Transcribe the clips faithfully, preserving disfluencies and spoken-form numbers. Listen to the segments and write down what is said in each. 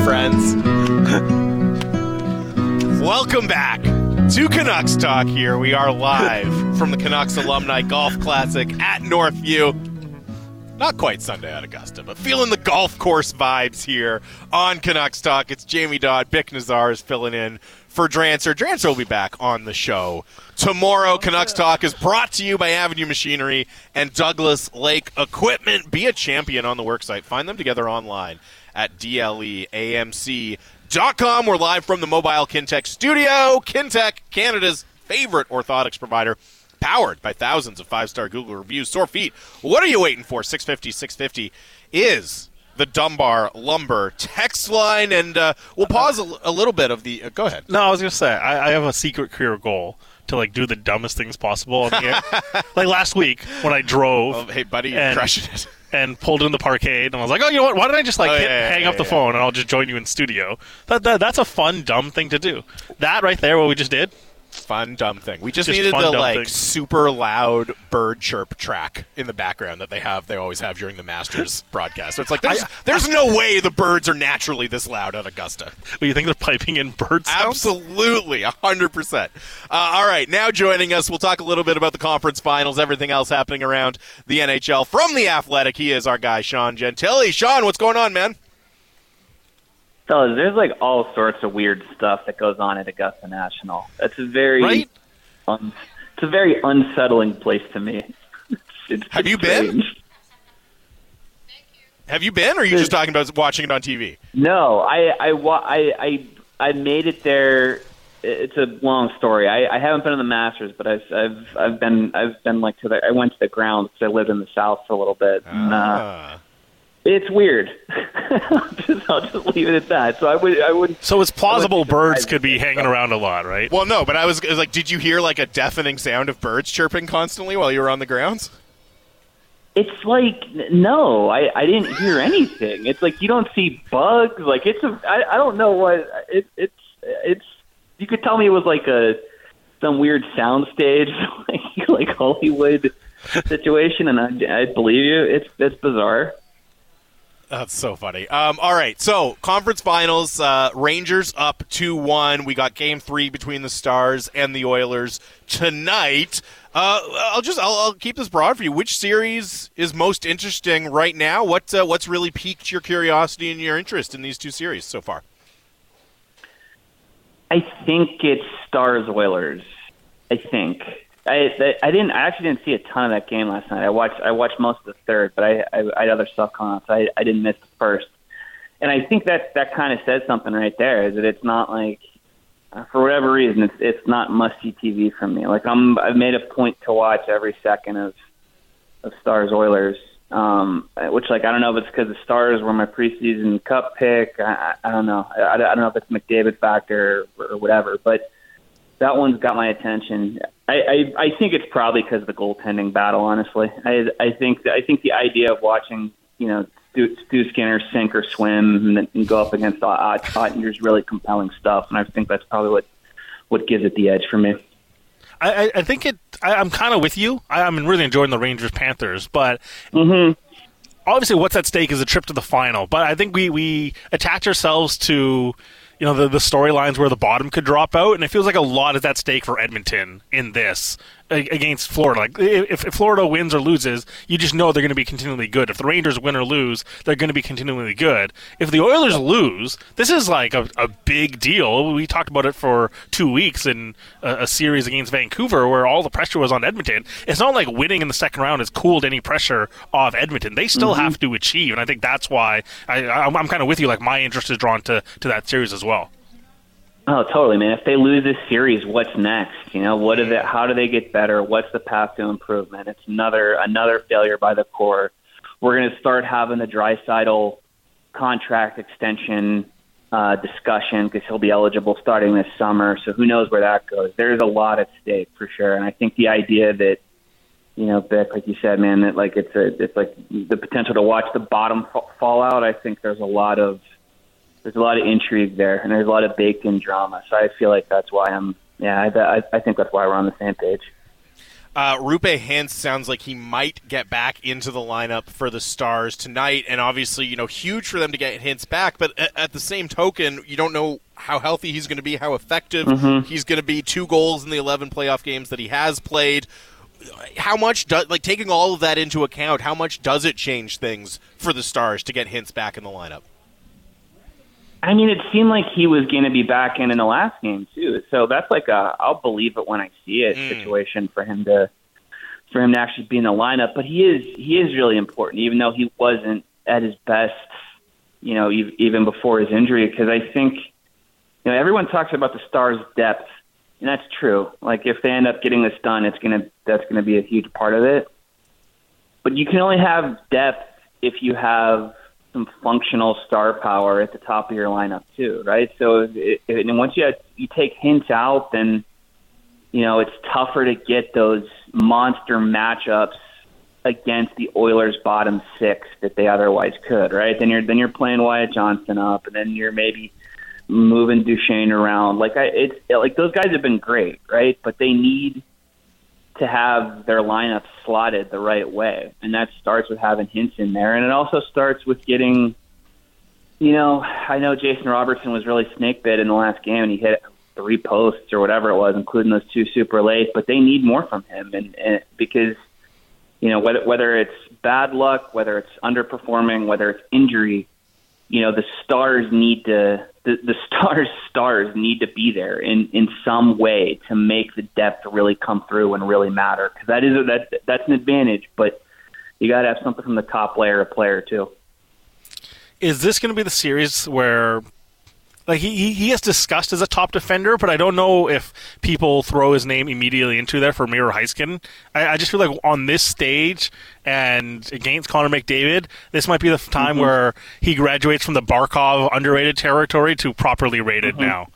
friends. Welcome back to Canucks Talk here. We are live from the Canucks Alumni Golf Classic at Northview. Not quite Sunday at Augusta, but feeling the golf course vibes here on Canucks Talk. It's Jamie Dodd. Bick Nazar is filling in for Drancer. Drancer will be back on the show tomorrow. Canucks Talk is brought to you by Avenue Machinery and Douglas Lake Equipment. Be a champion on the worksite. Find them together online at D L E A M C dot com. We're live from the Mobile Kintec studio. Kintec, Canada's favorite orthotics provider, powered by thousands of five-star Google reviews. Sore feet, what are you waiting for? six fifty, six fifty is the Dunbar Lumber text line, and uh, we'll pause a, a little bit of the... Uh, go ahead. No, I was going to say, I, I have a secret career goal to, like, do the dumbest things possible on the air. Like last week, when I drove... Oh, hey, buddy, you're and, crushing it. And pulled into the parkade, and I was like, oh, you know what? Why don't I just, like, oh, hit, yeah, yeah, hang yeah, up the yeah. phone, and I'll just join you in studio. That, that That's a fun, dumb thing to do. That right there, what we just did... Fun, dumb thing. We just, Just needed fun, the, dumb like, thing. super loud bird chirp track in the background that they have. They always have during the Masters broadcast. So it's like, there's, I- there's no way the birds are naturally this loud at Augusta. Well, you think they're piping in bird sounds? Absolutely, one hundred percent. Uh, all right, now joining us, we'll talk a little bit about the conference finals, everything else happening around the N H L. From The Athletic, he is our guy, Sean Gentili. Sean, what's going on, man? Fellas, there's like all sorts of weird stuff that goes on at Augusta National. It's a very, Right? um, it's a very unsettling place to me. It's, it's Have you been? Have you been, or are you just talking about watching it on T V? No, I, I, wa- I, I, I made it there. It's a long story. I, I haven't been in the Masters, but I've, I've, I've been, I've been like to the. I went to the grounds because I lived in the South for a little bit. And, uh, Ah. it's weird. I'll, just, I'll just leave it at that. So I would, I would. So it's plausible Let's- birds could be hanging around a lot, right? Well, no, but I was, I was like, did you hear like a deafening sound of birds chirping constantly while you were on the grounds? It's like, no, I, I didn't hear anything. It's like you don't see bugs. Like it's a, I, I don't know what it, it's, it's. You could tell me it was like a some weird soundstage, like like Hollywood situation, and I, I'd believe you. It's it's bizarre. That's so funny. Um, all right, so conference finals, uh, Rangers up two one. We got game three between the Stars and the Oilers tonight. Uh, I'll just I'll, I'll keep this broad for you. Which series is most interesting right now? What uh, what's really piqued your curiosity and your interest in these two series so far? I think it's Stars Oilers. I think. I, I didn't. I actually didn't see a ton of that game last night. I watched. I watched most of the third, but I, I, I had other stuff going on, so I, I didn't miss the first. And I think that that kind of says something right there. Is that it's not like, uh, for whatever reason, it's it's not must see T V for me. Like I'm, I've made a point to watch every second of of Stars Oilers. Um, which like I don't know if it's because the Stars were my preseason Cup pick. I, I don't know. I, I don't know if it's McDavid factor or, or whatever, but that one's got my attention. I, I, I think it's probably because of the goaltending battle. Honestly, I I think I think the idea of watching you know Stu, Stu Skinner sink or swim and, and go up against Ott Ottinger is really compelling stuff, and I think that's probably what what gives it the edge for me. I, I think it. I, I'm kind of with you. I, I'm really enjoying the Rangers Panthers, but Mm-hmm. obviously, what's at stake is a trip to the final. But I think we, we attach ourselves to you know the the storylines where the bottom could drop out, and it feels like a lot is at stake for Edmonton in this a- against Florida. Like if, if Florida wins or loses, you just know they're going to be continually good. If the Rangers win or lose, they're going to be continually good. If the Oilers lose, this is like a, a big deal. We talked about it for two weeks in a, a series against Vancouver where all the pressure was on Edmonton. It's not like winning in the second round has cooled any pressure off Edmonton. They still Mm-hmm. have to achieve, and I think that's why I, I'm, I'm kind of with you. Like my interest is drawn to, to that series as well. Oh, totally, man. If they lose this series, what's next? You know, what is it? How do they get better? What's the path to improvement? It's another another failure by the core. We're going to start having the Draisaitl contract extension uh, discussion because he'll be eligible starting this summer. So who knows where that goes? There's a lot at stake for sure, and I think the idea that you know, Bick, like you said, man, that like it's a it's like the potential to watch the bottom fall out. I think there's a lot of There's a lot of intrigue there, and there's a lot of baked-in drama. So I feel like that's why I'm, yeah, I, I, I think that's why we're on the same page. Uh, Roope Hintz sounds like he might get back into the lineup for the Stars tonight, and obviously, you know, huge for them to get Hintz back, but at, at the same token, you don't know how healthy he's going to be, how effective mm-hmm. he's going to be. Two goals in the eleven playoff games that he has played. How much, do, like, taking all of that into account, how much does it change things for the Stars to get Hintz back in the lineup? I mean, it seemed like he was going to be back in in the last game too. So that's like a I'll believe it when I see it mm. situation for him to for him to actually be in the lineup. But he is he is really important, even though he wasn't at his best, you know, even before his injury. Because I think, you know, everyone talks about the Stars' depth, and that's true. Like if they end up getting this done, it's gonna that's gonna be a huge part of it. But you can only have depth if you have some functional star power at the top of your lineup too, right? So if it, and once you have, you take Hintz out, then you know it's tougher to get those monster matchups against the Oilers' bottom six that they otherwise could, right? Then you're then you're playing Wyatt Johnston up, and then you're maybe moving Duchesne around. Like I, it's like those guys have been great, right? But they need to have their lineup slotted the right way. And that starts with having Hintz in there. And it also starts with getting, you know, I know Jason Robertson was really snake bit in the last game and he hit three posts or whatever it was, including those two super late, but they need more from him. And, and because, you know, whether, whether it's bad luck, whether it's underperforming, whether it's injury, you know, the Stars need to, the, the Stars stars need to be there in, in some way to make the depth really come through and really matter. Because that is a, that that's an advantage, but you got to have something from the top layer of player too. Is this going to be the series where, like, he, he he is discussed as a top defender, but I don't know if people throw his name immediately into there for Miro Heiskanen. I, I just feel like on this stage and against Connor McDavid, this might be the time mm-hmm. where he graduates from the Barkov underrated territory to properly rated mm-hmm. now.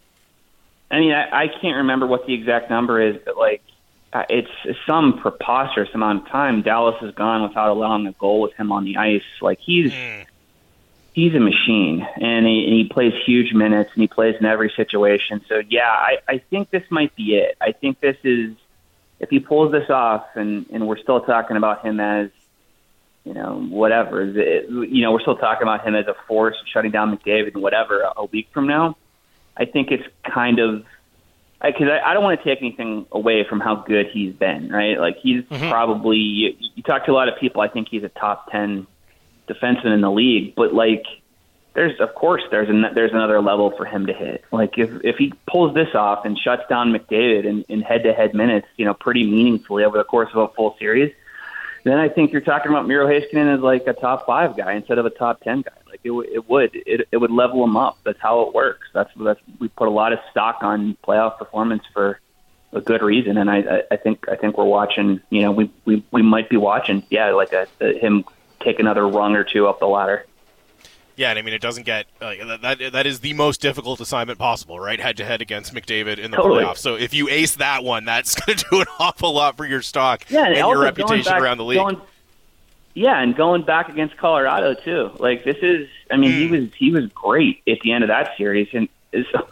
I mean, I, I can't remember what the exact number is, but, like, uh, it's some preposterous amount of time Dallas has gone without allowing a goal with him on the ice. Like, he's... Mm. He's a machine, and he, and he plays huge minutes, and he plays in every situation. So, yeah, I, I think this might be it. I think this is, if he pulls this off, and, and we're still talking about him as, you know, whatever, it, you know, we're still talking about him as a force, shutting down McDavid and whatever a week from now, I think it's kind of, because I, I, I don't want to take anything away from how good he's been, right? Like, he's mm-hmm. probably, you, you talk to a lot of people, I think he's a top ten defenseman in the league, but like there's of course there's an, there's another level for him to hit. Like if if he pulls this off and shuts down McDavid in, in head-to-head minutes, you know, pretty meaningfully over the course of a full series, then I think you're talking about Miro Heiskanen as like a top five guy instead of a top ten guy. Like it, it would it, it would level him up. That's how it works. That's that's we put a lot of stock on playoff performance for a good reason, and I I think I think we're watching. You know, we we, we might be watching. Yeah, like a, a, him. take another rung or two up the ladder. Yeah, and I mean, it doesn't get uh, that. That is the most difficult assignment possible, right? Head to head against McDavid in the totally. playoffs. So if you ace that one, that's going to do an awful lot for your stock yeah, and, and your reputation back, around the league. Going, yeah, and going back against Colorado too. Like this is, I mean, mm. he was he was great at the end of that series, and so,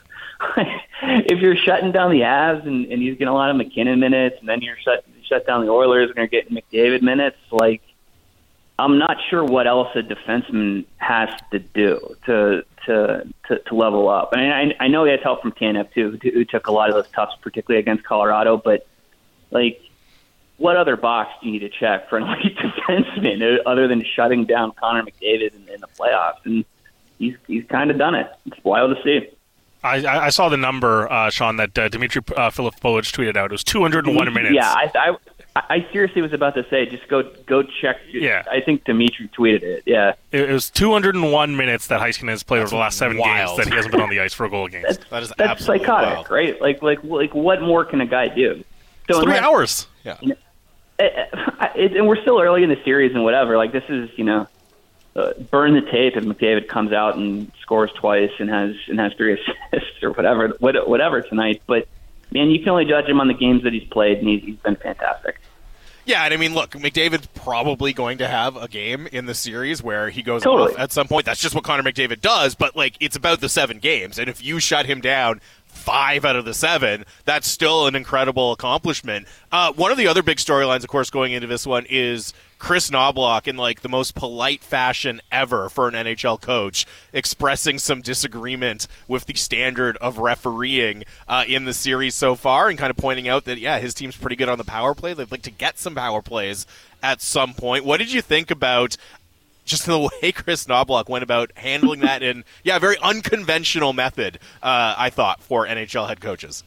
if you're shutting down the Avs and, and he's getting a lot of McKinnon minutes, and then you're shut shut down the Oilers and you're getting McDavid minutes, like. I'm not sure what else a defenseman has to do to to to, to level up. I mean, I, I know he has help from Tanev too, who, who took a lot of those toughs, particularly against Colorado. But like, what other box do you need to check for an elite defenseman other than shutting down Connor McDavid in, in the playoffs? And he's he's kind of done it. It's wild to see. I, I saw the number, uh, Sean, that uh, Dmitry uh, Filipovich tweeted out. It was two hundred one minutes. Yeah, I. I I seriously was about to say, just go go check. Yeah. I think Dimitri tweeted it. Yeah. It was two hundred one minutes that Heiskanen has played That's over the last seven wild. games that he hasn't been on the ice for a goal against. That's, that is that's absolutely psychotic, wild. right? Like, like, like, what more can a guy do? So three unless, hours. Yeah. You know, it, it, and we're still early in the series and whatever. Like, this is, you know, uh, burn the tape if McDavid comes out and scores twice and has and has three assists or whatever, whatever tonight. But man, you can only judge him on the games that he's played, and he's, he's been fantastic. Yeah, and I mean, look, McDavid's probably going to have a game in the series where he goes totally. off at some point. That's just what Connor McDavid does, but, like, it's about the seven games. And if you shut him down five out of the seven, that's still an incredible accomplishment. Uh, one of the other big storylines, of course, going into this one is Chris Knobloch in like the most polite fashion ever for an N H L coach, expressing some disagreement with the standard of refereeing uh, in the series so far, and kind of pointing out that, yeah, his team's pretty good on the power play. They'd like to get some power plays at some point. What did you think about just the way Chris Knobloch went about handling that in, yeah, a very unconventional method, uh, I thought, for N H L head coaches?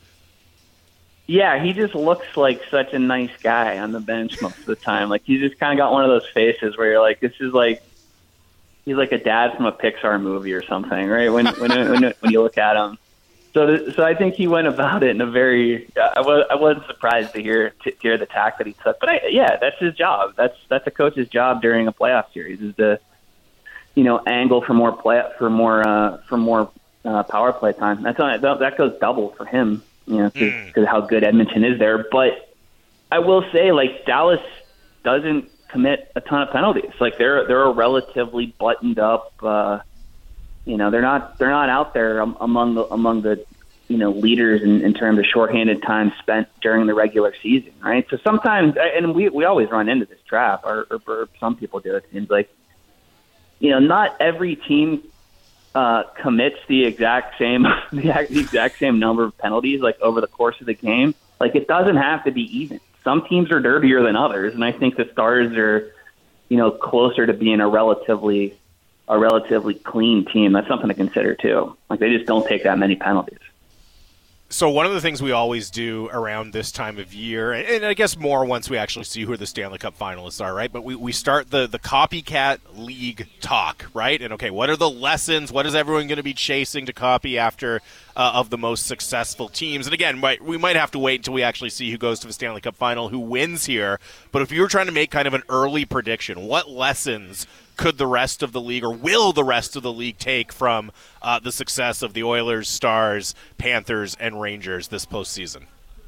Yeah, he just looks like such a nice guy on the bench most of the time. Like, he's just kind of got one of those faces where you're like, this is like, he's like a dad from a Pixar movie or something, right? When when when, when you look at him. So, so I think he went about it in a very. I was I wasn't surprised to hear to hear the tack that he took, but I, yeah, that's his job. That's that's a coach's job during a playoff series, is to, you know, angle for more play for more uh, for more uh, power play time. That's on, that goes double for him, you know, because mm. how good Edmonton is there. But I will say, like, Dallas doesn't commit a ton of penalties. Like, they're they're a relatively buttoned up. Uh, You know, they're not they're not out there among the among the you know leaders in, in terms of shorthanded time spent during the regular season, right? So sometimes, and we we always run into this trap, or, or, or some people do. It seems like, you know, not every team uh, commits the exact same the exact same number of penalties like over the course of the game. Like, it doesn't have to be even. Some teams are dirtier than others, and I think the Stars are, you know, closer to being a relatively a relatively clean team. That's something to consider too. Like, they just don't take that many penalties. So one of the things we always do around this time of year, and I guess more once we actually see who the Stanley Cup finalists are, right? But we, we start the, the copycat league talk, right? And, okay, what are the lessons? What is everyone going to be chasing to copy after uh, of the most successful teams? And, again, we might have to wait until we actually see who goes to the Stanley Cup final, who wins here. But if you were trying to make kind of an early prediction, what lessons could the rest of the league, or will the rest of the league, take from uh, the success of the Oilers, Stars, Panthers, and Rangers this postseason?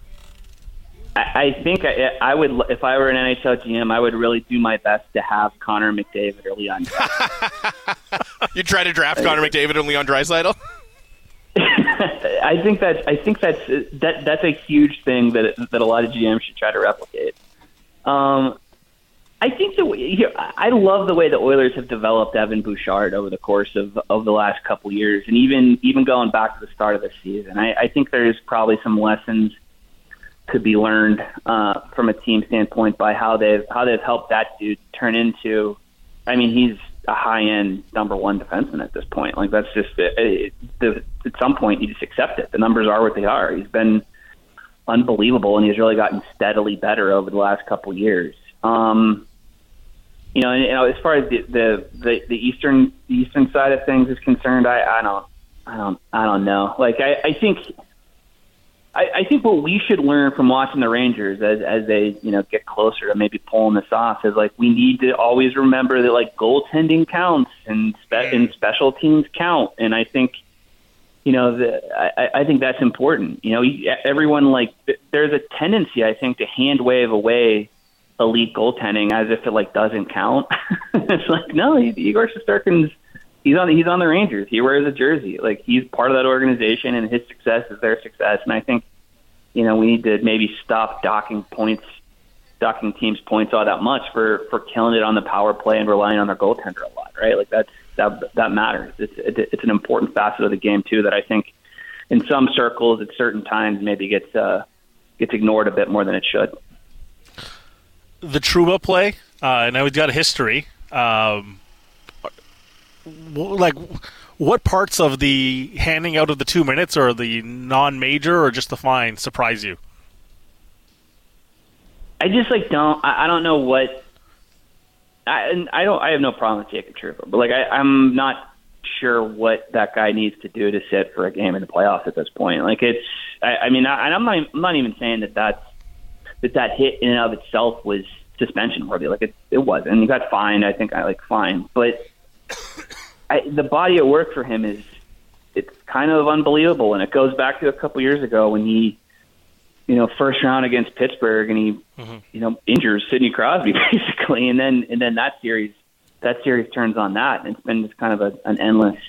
I, I think I, I would, if I were an N H L G M, I would really do my best to have Connor McDavid or Leon Draisaitl. You try to draft Connor McDavid or Leon Draisaitl? I think that's I think that's that that's a huge thing that that a lot of G Ms should try to replicate. Um, I think the way, I love the way the Oilers have developed Evan Bouchard over the course of, of the last couple of years, and even even going back to the start of the season. I, I think there's probably some lessons to be learned uh, from a team standpoint by how they've how they've helped that dude turn into. I mean, he's a high end number one defenseman at this point. Like, that's just it, it, the, at some point you just accept it. The numbers are what they are. He's been unbelievable, and he's really gotten steadily better over the last couple of years. Um, You know, and, you know, as far as the, the, the, the eastern the eastern side of things is concerned, I, I don't I don't I don't know. Like, I, I think I, I think what we should learn from watching the Rangers as as they, you know, get closer to maybe pulling this off is, like, we need to always remember that, like, goaltending counts and spe- and special teams count. And I think, you know, the, I, I think that's important. You know, everyone, like, there's a tendency, I think, to hand wave away elite goaltending as if it, like, doesn't count. It's like, no, Igor Shesterkin's he's on he's on the Rangers. He wears a jersey. Like, he's part of that organization, and his success is their success. And I think, you know, we need to maybe stop docking points, docking teams points all that much for, for killing it on the power play and relying on their goaltender a lot, right? Like, that's that that matters. It's it's an important facet of the game too that I think in some circles at certain times maybe gets uh, gets ignored a bit more than it should. The Trouba play, uh, and now we've got a history. Um, like, what parts of the handing out of the two minutes, or the non-major, or just the fine, surprise you? I just like don't. I, I don't know what. I and I don't. I have no problem with Jacob Trouba, but like I, I'm not sure what that guy needs to do to sit for a game in the playoffs at this point. Like, it's. I, I mean, I, I'm not. I'm not even saying that that's. that that hit in and of itself was suspension worthy. Like, it, it wasn't. He got fined, I think, I like fine. But I, the body of work for him is, it's kind of unbelievable. And it goes back to a couple years ago when he, you know, first round against Pittsburgh, and he, mm-hmm. you know, injures Sidney Crosby basically. And then, and then that series, that series turns on that. And it's been just kind of a, an endless,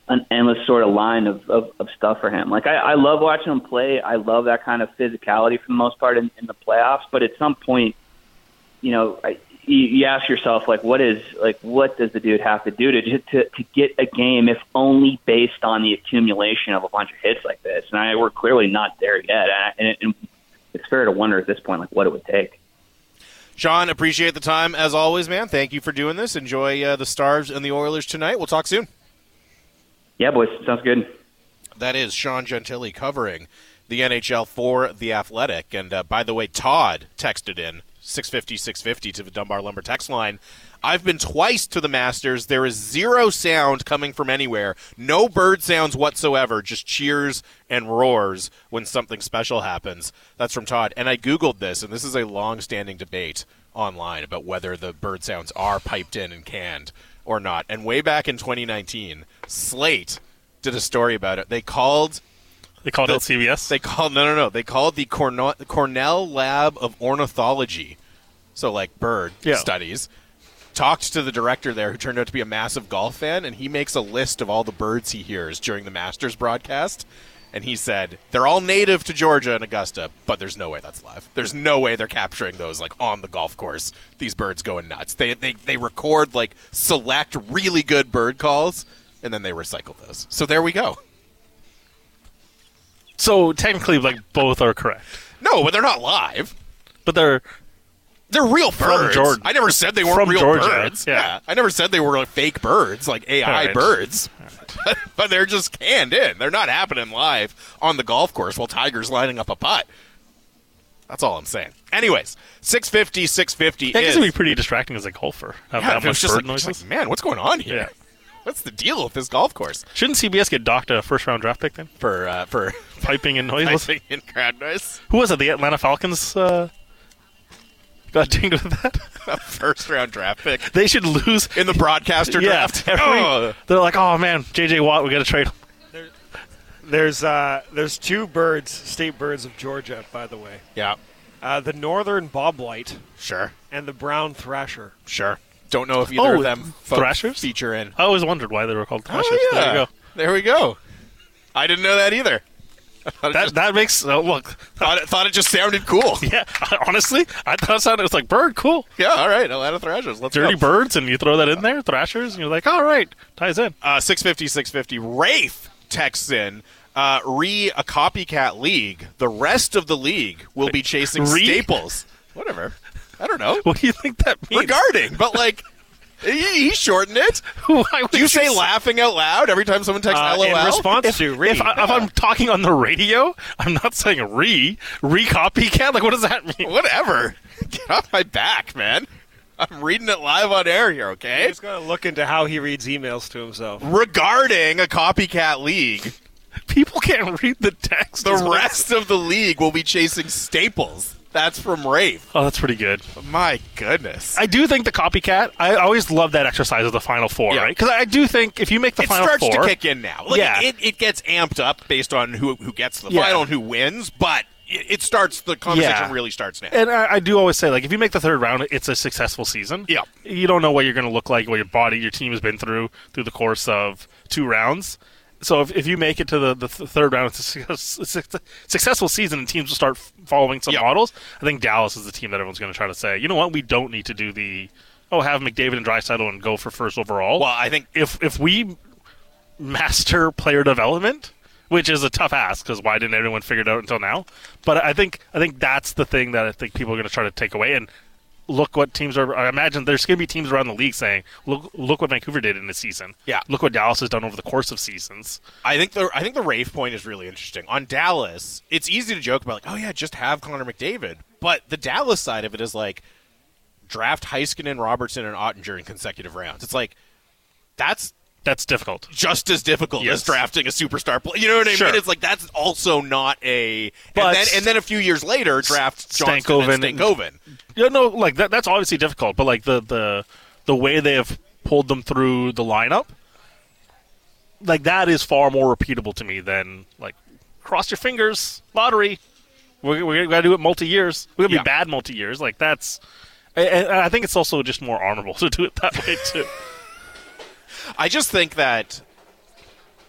an endless sort of line of, of, of stuff for him. Like I, I love watching him play. I love that kind of physicality for the most part in, in the playoffs. But at some point, you know, I, you, you ask yourself, like, what is like, what does the dude have to do to to to get a game, if only based on the accumulation of a bunch of hits like this? And I, we're clearly not there yet. And, and, and it's fair to wonder at this point, like, what it would take. Sean, appreciate the time as always, man. Thank you for doing this. Enjoy uh, the Stars and the Oilers tonight. We'll talk soon. Yeah, boys. Sounds good. That is Sean Gentili covering the N H L for The Athletic. And uh, by the way, Todd texted in six fifty, six fifty to the Dunbar Lumber text line. I've been twice to the Masters. There is zero sound coming from anywhere. No bird sounds whatsoever, just cheers and roars when something special happens. That's from Todd. And I Googled this, and this is a long-standing debate online about whether the bird sounds are piped in and canned or not. And way back in twenty nineteen, Slate did a story about it. They called... They called the, it C B S? They called... No, no, no. They called the Cornell, Cornell Lab of Ornithology, so like bird yeah. studies, talked to the director there who turned out to be a massive golf fan, and he makes a list of all the birds he hears during the Masters broadcast. And he said, they're all native to Georgia and Augusta, but there's no way that's live. There's no way they're capturing those, like, on the golf course. These birds going nuts. They they they record, like, select really good bird calls, and then they recycle those. So there we go. So technically, like, both are correct. No, but they're not live. But they're... They're real birds. From Georgia. I never said they weren't From real Georgia, birds. yeah. yeah. I never said they were like fake birds, like A I right. birds. Right. But they're just canned in. They're not happening live on the golf course while Tiger's lining up a putt. That's all I'm saying. Anyways, six fifty, six fifty Yeah, I guess is... it'd be pretty distracting as a golfer. Have Yeah, that if it was much just bird like, noises. just like, man, what's going on here? Yeah. What's the deal with this golf course? Shouldn't C B S get docked a first-round draft pick then? For, uh, for Piping and noises? piping in crowd noise? Who was it? The Atlanta Falcons uh, got dinged with that? A first-round draft pick They should lose. in the broadcaster Yeah, draft? every- Oh. They're like, oh, man, J J Watt, we got to trade him. There's uh, there's two birds, state birds of Georgia, by the way. Yeah, Uh, the northern bobwhite sure, and the brown thrasher. sure. Don't know if either Oh, of them folk thrashers? feature in. I always wondered why they were called thrashers. Oh, yeah. There you go. There we go. I didn't know that either. I thought it That, just, that makes, uh, look, thought, it, thought it just sounded cool. yeah, honestly, I thought it sounded, it was like bird, cool. Yeah, all right. Atlanta Thrashers. Let's Dirty go. birds, and you throw that in there, thrashers, and you're like, all right, ties in. Uh, six fifty, six fifty. Rafe texts in, uh, re a copycat league. The rest of the league will be chasing Re? staples. Whatever. I don't know. What do you think that means? Regarding, but like, he, he shortened it. Why would Do you say laughing out loud every time someone texts Uh, LOL? in response If, to Reed. if, I, if I'm talking on the radio, I'm not saying re, re copycat. Like, what does that mean? Whatever. Get off my back, man. I'm reading it live on air here, okay? He's going to look into how he reads emails to himself. Regarding a copycat league, People can't read the text. the as well. rest of the league will be chasing staples. That's from Rafe. Oh, that's pretty good. My goodness. I do think the copycat. I always love that exercise of the Final Four, Yeah. right? Because I do think if you make the It Final starts Four, to kick in now. Like, Yeah. it, it gets amped up based on who who gets to the Yeah. final and who wins, but it, it starts, the conversation Yeah. really starts now. and I, I do always say, like, if you make the third round, it's a successful season. Yeah. You don't know what you're going to look like, what your body, your team has been through through the course of two rounds. So if, if you make it to the, the th- third round, it's a, success, it's a successful season, and teams will start f- following some Yeah. models. I think Dallas is the team that everyone's going to try to say, you know what, we don't need to do the, oh, have McDavid and Draisaitl and go for first overall. Well, I think if if we master player development, which is a tough ask because why didn't everyone figure it out until now? But I think I think that's the thing that I think people are going to try to take away. And look what teams are. I imagine there's going to be teams around the league saying, "Look, look what Vancouver did in the season. Yeah. Look what Dallas has done over the course of seasons." I think the I think the Rafe point is really interesting. On Dallas, it's easy to joke about, like, oh yeah, just have Connor McDavid. But the Dallas side of it is like draft Heiskanen, Robertson, and Ottinger in consecutive rounds. It's like that's That's difficult. just as difficult Yes. as drafting a superstar player. You know what I Sure. mean? It's like that's also not a. But- and then and then a few years later, draft Johnston Stankoven and and- Stankoven. You know, like that, that's obviously difficult. But like the the the way they have pulled them through the lineup, like that is far more repeatable to me than like cross your fingers, lottery. We're, we're gonna do it multi years. We're gonna Yeah. be bad multi years. Like that's, and, and I think it's also just more honorable to do it that way too. I just think that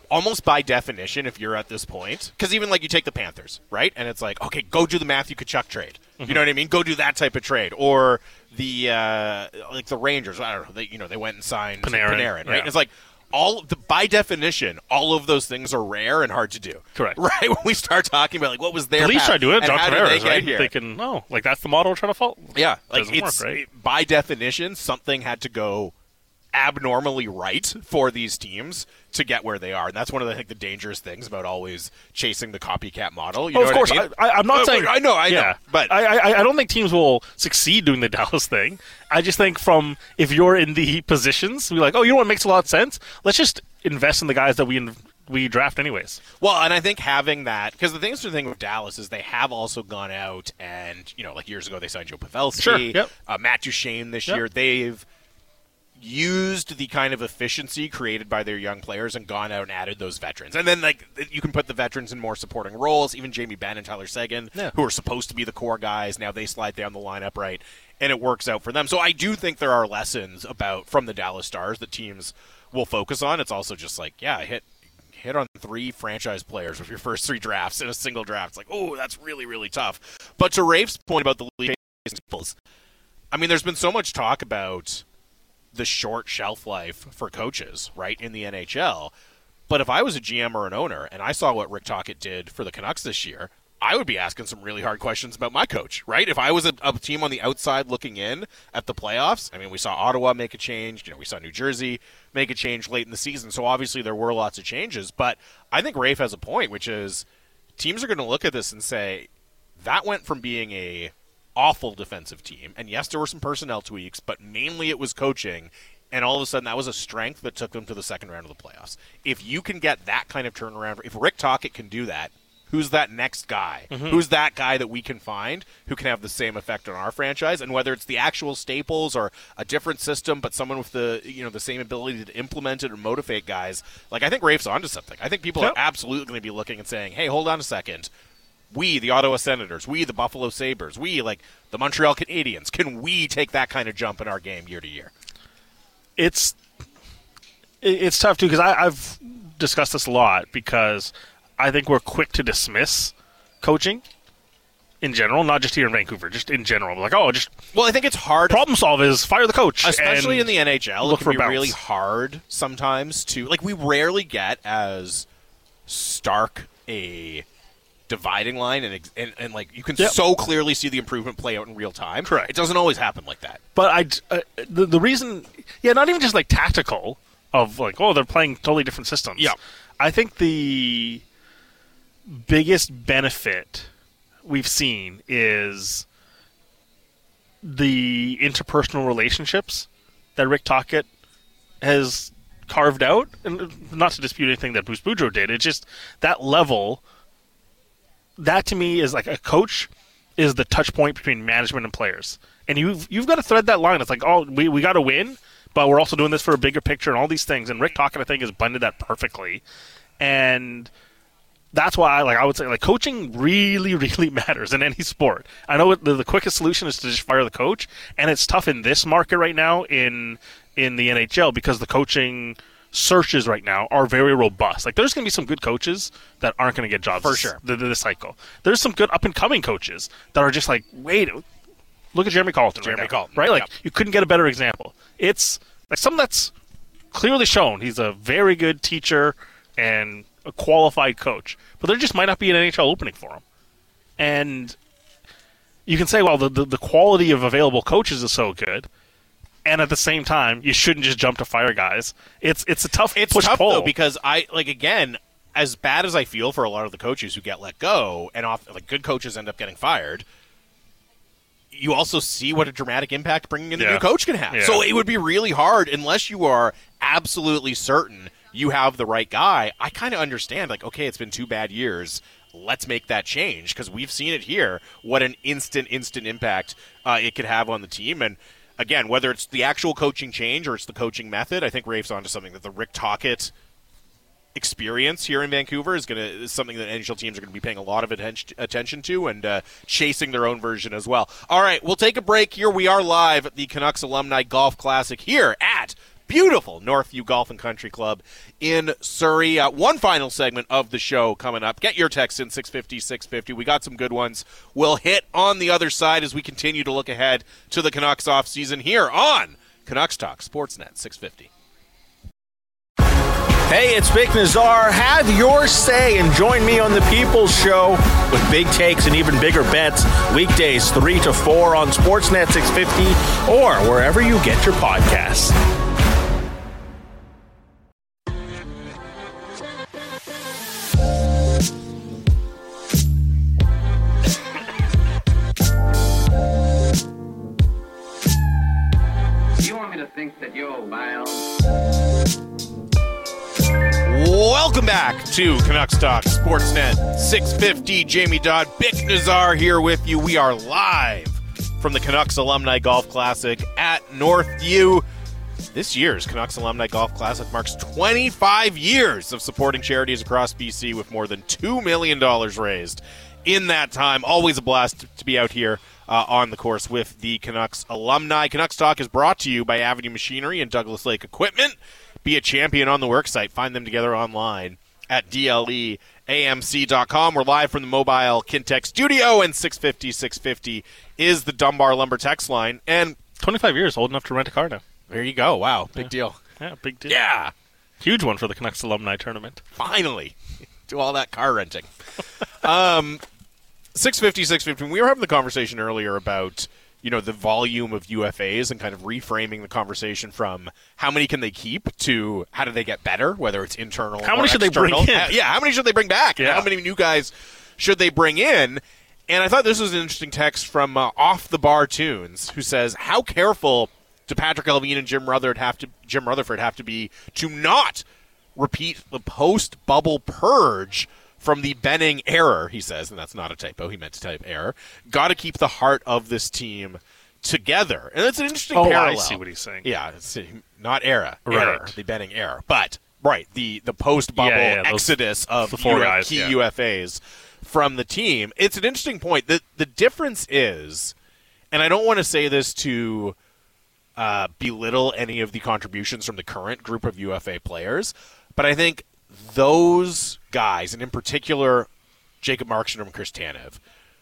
almost by definition, if you're at this point, because even like you take the Panthers, right? And it's like, okay, go do the Matthew Tkachuk trade. Mm-hmm. You know what I mean? Go do that type of trade. Or the uh, like the Rangers, I don't know, they, you know, they went and signed Panarin, Panarin right? Yeah. And it's like, all the, by definition, all of those things are rare and hard to do. Correct. Right? When we start talking about like what was their At least path try doing it. and John how did they Tavares, get right? here? Thinking, oh, like that's the model we're trying to follow. Yeah, like Doesn't it's work, right? by definition something had to go abnormally right for these teams to get where they are, and that's one of the, I think, the dangerous things about always chasing the copycat model. You oh, know of what course, I mean? I, I, I'm not Uh, saying I know, I yeah, know, but I, I, I don't think teams will succeed doing the Dallas thing. I just think from if you're in the positions, we're like, oh, you know what makes a lot of sense? Let's just invest in the guys that we we draft anyways. Well, and I think having that, because the thing, the thing with Dallas is they have also gone out and, you know, like years ago they signed Joe Pavelski, Sure, yep. uh, Matt Duchene this Yep. year. They've used the kind of efficiency created by their young players and gone out and added those veterans. And then, like, you can put the veterans in more supporting roles, even Jamie Benn and Tyler Seguin, Yeah. who are supposed to be the core guys. Now they slide down the lineup right, and it works out for them. So I do think there are lessons about from the Dallas Stars that teams will focus on. It's also just like, yeah, hit hit on three franchise players with your first three drafts in a single draft. It's like, oh, that's really, really tough. But to Rafe's point about the league, I mean, there's been so much talk about the short shelf life for coaches, right, in the N H L. But if I was a G M or an owner and I saw what Rick Tocchet did for the Canucks this year, I would be asking some really hard questions about my coach, right? If I was a, a team on the outside looking in at the playoffs, I mean, we saw Ottawa make a change. You know, we saw New Jersey make a change late in the season. So obviously there were lots of changes. But I think Rafe has a point, which is teams are going to look at this and say, that went from being a awful defensive team, and yes, there were some personnel tweaks, but mainly it was coaching, and all of a sudden that was a strength that took them to the second round of the playoffs. If you can get that kind of turnaround, if Rick Tocchet can do that, who's that next guy? Mm-hmm. Who's that guy that we can find who can have the same effect on our franchise? And whether it's the actual staples or a different system, but someone with the you know the same ability to implement it or motivate guys, like I think Rafe's onto something. I think people yep. are absolutely going to be looking and saying, hey, hold on a second. We, the Ottawa Senators, we, the Buffalo Sabres, we, like the Montreal Canadiens, can we take that kind of jump in our game year to year? It's it's tough, too, because I've discussed this a lot because I think we're quick to dismiss coaching in general, not just here in Vancouver, just in general. We're like, oh, just well, I think it's hard. Problem solve is fire the coach. Especially in the N H L, look it can for be bounce. really hard sometimes to, like, we rarely get as stark a dividing line, and, and and like you can yep. so clearly see the improvement play out in real time. Correct. It doesn't always happen like that. But I, uh, the the reason, yeah, not even just like tactical of like, oh, they're playing totally different systems. Yeah, I think the biggest benefit we've seen is the interpersonal relationships that Rick Tocchet has carved out, and not to dispute anything that Bruce Boudreau did. It's just that level. That to me is like a coach is the touch point between management and players, and you've you've got to thread that line. It's like, oh, we we got to win, but we're also doing this for a bigger picture and all these things. And Rick Tocchet, I think, has blended that perfectly, and that's why, like I would say, like coaching really, really matters in any sport. I know the, the quickest solution is to just fire the coach, and it's tough in this market right now in in the N H L because the coaching searches right now are very robust. Like there's going to be some good coaches that aren't going to get jobs for this, sure. This, this cycle. There's some good up and coming coaches that are just like, wait, look at Jeremy Colleton. Jeremy right Colleton, right? Like yep. you couldn't get a better example. It's like something that's clearly shown. He's a very good teacher and a qualified coach, but there just might not be an N H L opening for him. And you can say, well, the the, the quality of available coaches is so good. And at the same time, you shouldn't just jump to fire guys. It's it's a tough it's push tough pull. though because I like again, as bad as I feel for a lot of the coaches who get let go, and off like good coaches end up getting fired. You also see what a dramatic impact bringing in the yeah. new coach can have. Yeah. So it would be really hard unless you are absolutely certain you have the right guy. I kind of understand, like, okay, it's been two bad years. Let's make that change because we've seen it here. What an instant, instant impact uh, it could have on the team. And again, whether it's the actual coaching change or it's the coaching method, I think Rafe's onto something that the Rick Tocchet experience here in Vancouver is going to is something that N H L teams are going to be paying a lot of atten- attention to and uh, chasing their own version as well. All right, we'll take a break here. We are live at the Canucks Alumni Golf Classic here at beautiful Northview Golf and Country Club in Surrey. Uh, one final segment of the show coming up. Get your text in six fifty, six fifty. We got some good ones. We'll hit on the other side as we continue to look ahead to the Canucks offseason here on Canucks Talk Sportsnet six fifty. Hey, it's Vic Nazar. Have your say and join me on the People's Show with big takes and even bigger bets. Weekdays three to four on Sportsnet six fifty or wherever you get your podcasts. You want me to think that you're wild? Welcome back to Canucks Talk Sportsnet six fifty. Jamie Dodd, Bick Nazar here with you. We are live from the Canucks Alumni Golf Classic at Northview. This year's Canucks Alumni Golf Classic marks twenty-five years of supporting charities across B C with more than two million dollars raised in that time. Always a blast to be out here uh, on the course with the Canucks alumni. Canucks Talk is brought to you by Avenue Machinery and Douglas Lake Equipment. Be a champion on the worksite. Find them together online at D L E A M C dot com. We're live from the mobile Kintec studio, and six fifty, six fifty is the Dunbar Lumber text line. And twenty-five years, old enough to rent a car now. there you go. Wow, big Yeah. deal. Yeah, big deal. Yeah, Huge one for the Canucks alumni tournament. finally. Do all that car renting. um, six fifty, six fifty. We were having the conversation earlier about, you know, the volume of U F As and kind of reframing the conversation from how many can they keep to how do they get better, whether it's internal How or many should they bring external. in? Uh, yeah, how many should they bring back? Yeah. How many new guys should they bring in? And I thought this was an interesting text from uh, Off the Bar Tunes, who says, how careful do Patrick Allvin and Jim Rutherford have to Jim Rutherford have to be to not repeat the post-bubble purge from the Benning error, he says, and that's not a typo, he meant to type error. Got to keep the heart of this team together. And that's an interesting Oh, parallel. I see what he's saying. Yeah, it's uh, not era, Right. error, the Benning error. But, right, the, the post-bubble Yeah, yeah, those- exodus of the four U F, guys, key yeah. U F As from the team. It's an interesting point. The, the difference is, and I don't want to say this to uh, belittle any of the contributions from the current group of U F A players, but I think those guys, and in particular Jacob Markstrom and Chris Tanev,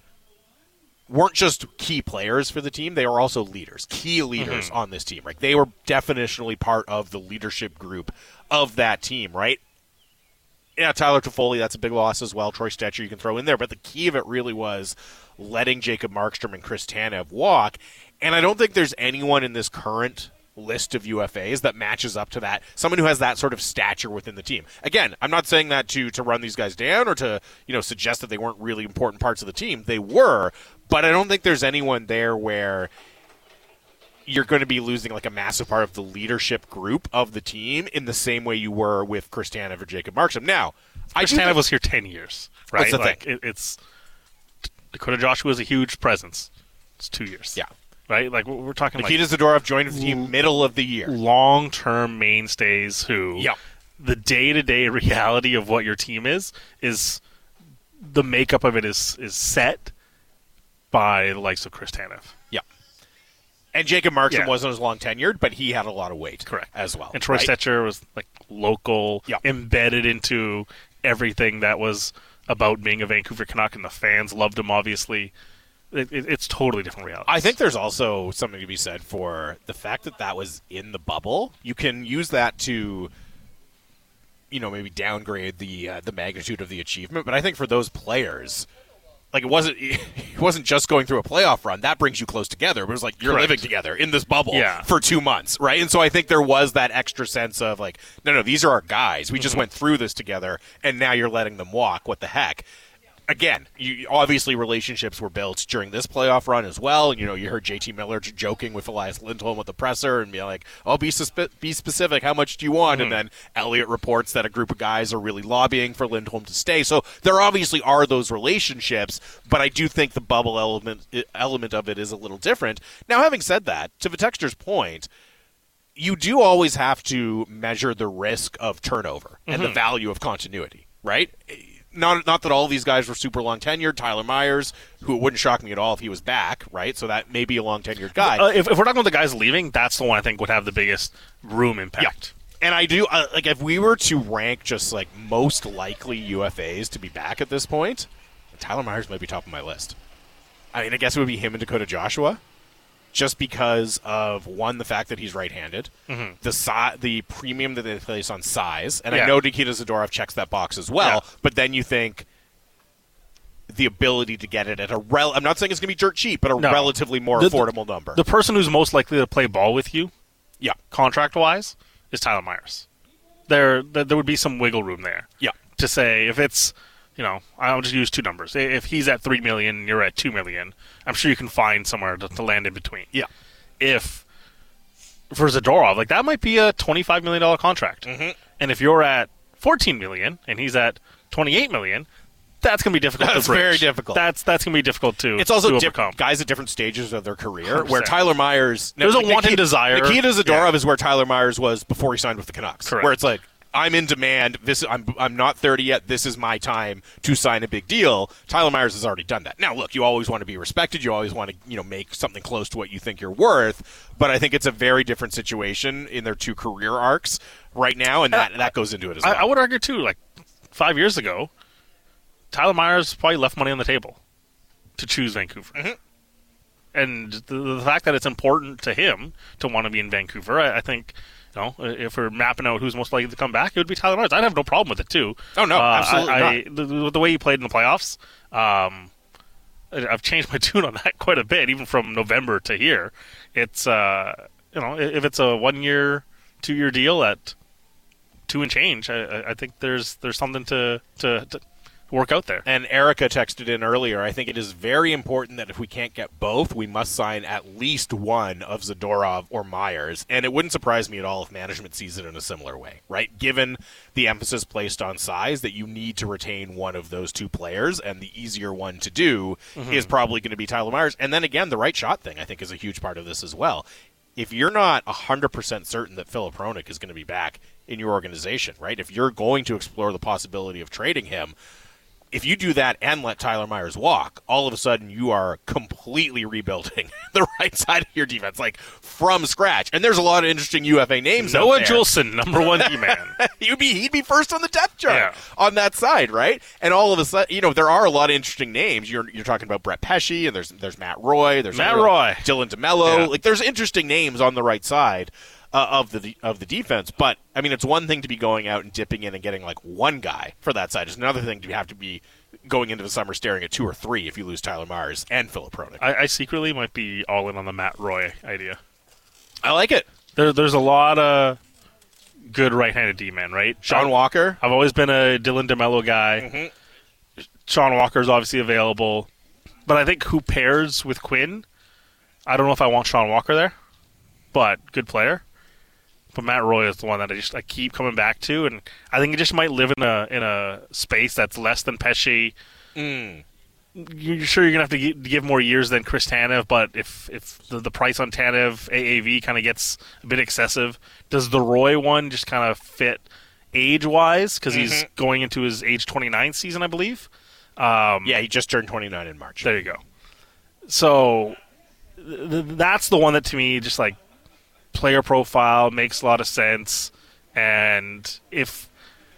weren't just key players for the team, they were also leaders, key leaders Mm-hmm. on this team. Right? They were definitionally part of the leadership group of that team, right? Yeah, Tyler Toffoli, that's a big loss as well. Troy Stetcher you can throw in there, but the key of it really was letting Jacob Markstrom and Chris Tanev walk, and I don't think there's anyone in this current list of U F As that matches up to that, someone who has that sort of stature within the team. Again, I'm not saying that to to run these guys down or to, you know, suggest that they weren't really important parts of the team. They were, but I don't think there's anyone there where you're going to be losing like a massive part of the leadership group of the team in the same way you were with Chris Tanev or Jacob Markstrom. Now, I Chris do Tanev think- was here ten years, right? That's the like, thing. It, it's Dakota Joshua is a huge presence. It's two years. Yeah. Right? Like, we're talking like Nikita Zadorov joined the team middle of the year. long-term mainstays who Yep. the day-to-day reality of what your team is is the makeup of it is is set by the likes of Chris Tanev. Yeah. And Jacob Markstrom Yeah. wasn't as long tenured, but he had a lot of weight. Correct. As well. And Troy right? Stetcher was like local, Yep. embedded into everything that was about being a Vancouver Canuck, and the fans loved him, obviously. It, it, it's totally different reality. I think there's also something to be said for the fact that that was in the bubble. You can use that to, you know, maybe downgrade the uh, the magnitude of the achievement. But I think for those players, like it wasn't it wasn't just going through a playoff run. That brings you close together. But it was like you're Correct. living together in this bubble Yeah. for two months, right? And so I think there was that extra sense of like, no, no, these are our guys. We just went through this together, and now you're letting them walk. What the heck? Again, you, obviously relationships were built during this playoff run as well. You know, you heard J T Miller j- joking with Elias Lindholm at the presser and be like, "Oh, be suspe- be specific. How much do you want?" And then Elliott reports that a group of guys are really lobbying for Lindholm to stay. So there obviously are those relationships, but I do think the bubble element element of it is a little different. Now, having said that, to the texter's point, you do always have to measure the risk of turnover and the value of continuity, right? not not that all of these guys were super long tenured. Tyler Myers, who it wouldn't shock me at all if he was back, right? So that may be a long tenured guy. Uh, if, if we're talking about the guys leaving, that's the one I think would have the biggest room impact. Yeah. And I do uh, like if we were to rank just like most likely U F As to be back at this point, Tyler Myers might be top of my list. I mean, I guess it would be him and Dakota Joshua, just because of one, the fact that he's right-handed, mm-hmm. the si- the premium that they place on size, and yeah. I know Nikita Zadorov checks that box as well. Yeah. But then you think the ability to get it at a rel. I'm not saying it's going to be dirt cheap, but a no. relatively more the, affordable number. The person who's most likely to play ball with you, yeah, contract-wise, is Tyler Myers. There, there would be some wiggle room there. Yeah, to say if it's. You know, I'll just use two numbers. If he's at three million dollars, you're at two million dollars, I'm sure you can find somewhere to, to land in between. Yeah. If, for Zadorov, like that might be a twenty-five million dollars contract. Mm-hmm. And if you're at fourteen million dollars and he's at twenty-eight million dollars, that's going to be difficult that's to bridge. very difficult. That's that's going to be difficult to It's also to diff- overcome. guys at different stages of their career, one hundred percent. where Tyler Myers... There's a Nikita, wanting desire. Nikita Zadorov yeah. is where Tyler Myers was before he signed with the Canucks. Correct. Where it's like, I'm in demand. This I'm I'm not thirty yet. This is my time to sign a big deal. Tyler Myers has already done that. Now, look, you always want to be respected. You always want to, you know, make something close to what you think you're worth. But I think it's a very different situation in their two career arcs right now, and that that goes into it as well. I, I would argue too. Like five years ago, Tyler Myers probably left money on the table to choose Vancouver. Mm-hmm. And the, the fact that it's important to him to want to be in Vancouver, I, I think. You know, if we're mapping out who's most likely to come back, it would be Tyler Myers. I'd have no problem with it too. Oh no, uh, absolutely I, I, not. The, the way he played in the playoffs, um, I've changed my tune on that quite a bit, even from November to here. It's uh, you know, if it's a one-year, two-year deal at two and change, I, I think there's there's something to, to to work out there. And Erica texted in earlier, I think it is very important that if we can't get both, we must sign at least one of Zadorov or Myers. And it wouldn't surprise me at all if management sees it in a similar way, right? Given the emphasis placed on size, that you need to retain one of those two players, and the easier one to do mm-hmm. is probably going to be Tyler Myers. And then again, the right shot thing, I think, is a huge part of this as well. If you're not one hundred percent certain that Filip Hronek is going to be back in your organization, right? If you're going to explore the possibility of trading him, if you do that and let Tyler Myers walk, all of a sudden you are completely rebuilding the right side of your defense, like from scratch. And there's a lot of interesting U F A names. Noah out there. Juulsen, number one D-man. he'd be he'd be first on the depth chart yeah. on that side, right? And all of a sudden, you know, there are a lot of interesting names. You're you're talking about Brett Pesce, and there's there's Matt Roy, there's Matt Roy, Dylan DeMello. Yeah. Like there's interesting names on the right side. Uh, of the of the defense, but I mean, it's one thing to be going out and dipping in and getting like one guy for that side. It's another thing to have to be going into the summer staring at two or three if you lose Tyler Myers and Filip Hronek. I, I secretly might be all in on the Matt Roy idea. I like it. There, there's a lot of good right-handed D-men, right? Sean I've, Walker. I've always been a Dylan DeMello guy. Mm-hmm. Sean Walker's obviously available, but I think who pairs with Quinn? I don't know if I want Sean Walker there, but good player. But Matt Roy is the one that I just I keep coming back to, and I think he just might live in a in a space that's less than Pesce. Mm. You're sure you're gonna have to give, give more years than Chris Tanev, but if if the, the price on Tanev A A V kind of gets a bit excessive, does the Roy one just kind of fit age wise because mm-hmm. he's going into his age twenty-nine season, I believe. Um, yeah, he just turned twenty-nine in March. There you go. So th- th- that's the one that to me just like. Player profile makes a lot of sense, and if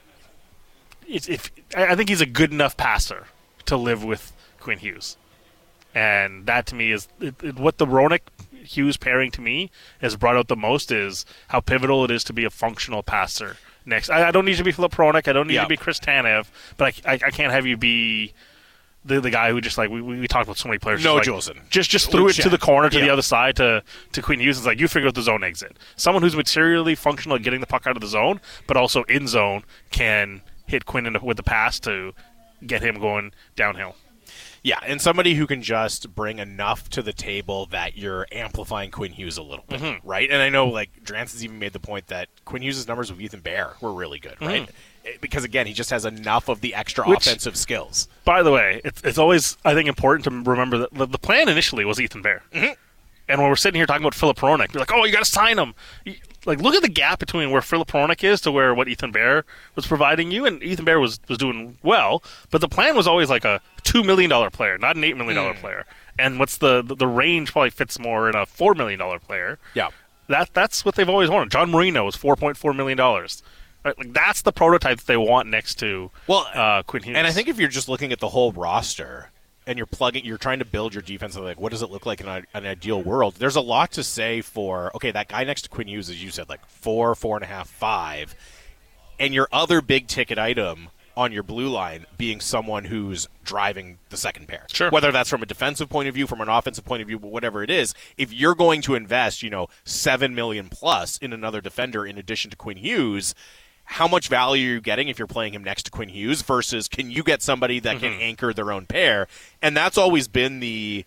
if I think he's a good enough passer to live with Quinn Hughes, and that to me is it, it, what the Hronek Hughes pairing to me has brought out the most is how pivotal it is to be a functional passer. Next, I, I don't need to be Filip Hronek, I don't need yeah. to be Chris Tanev, but I, I, I can't have you be. The, the guy who just like we, we talked about so many players. No, just, like, Juulsen. just just threw it to the corner to yeah. the other side to to Quinn Hughes. It's like you figure out the zone exit. Someone who's materially functional at getting the puck out of the zone, but also in zone can hit Quinn in the, with the pass to get him going downhill. Yeah, and somebody who can just bring enough to the table that you're amplifying Quinn Hughes a little bit, mm-hmm. right? And I know like Drance has even made the point that Quinn Hughes' numbers with Ethan Bear were really good, right? Mm-hmm. Because, again, he just has enough of the extra Which, offensive skills. By the way, it's, it's always, I think, important to remember that the, the plan initially was Ethan Bear. Mm-hmm. And when we're sitting here talking about Filip Hronek, you're like, oh, you got to sign him. You, like, look at the gap between where Filip Hronek is to where what Ethan Bear was providing you. And Ethan Bear was, was doing well, but the plan was always like a two million dollars player, not an eight million dollars mm. player. And what's the, the the range probably fits more in a four million dollars player. Yeah. That That's what they've always wanted. John Marino was four point four million dollars. Right? Like, that's the prototype that they want next to well, uh, Quinn Hughes. And I think if you're just looking at the whole roster and you're plugging, you're trying to build your defense, like what does it look like in a, an ideal world? There's a lot to say for, okay, that guy next to Quinn Hughes, as you said, like four, four and a half, five, and your other big ticket item on your blue line being someone who's driving the second pair. Sure. Whether that's from a defensive point of view, from an offensive point of view, whatever it is, if you're going to invest, you know, seven million plus in another defender in addition to Quinn Hughes, how much value are you getting if you're playing him next to Quinn Hughes versus can you get somebody that mm-hmm. can anchor their own pair? And that's always been the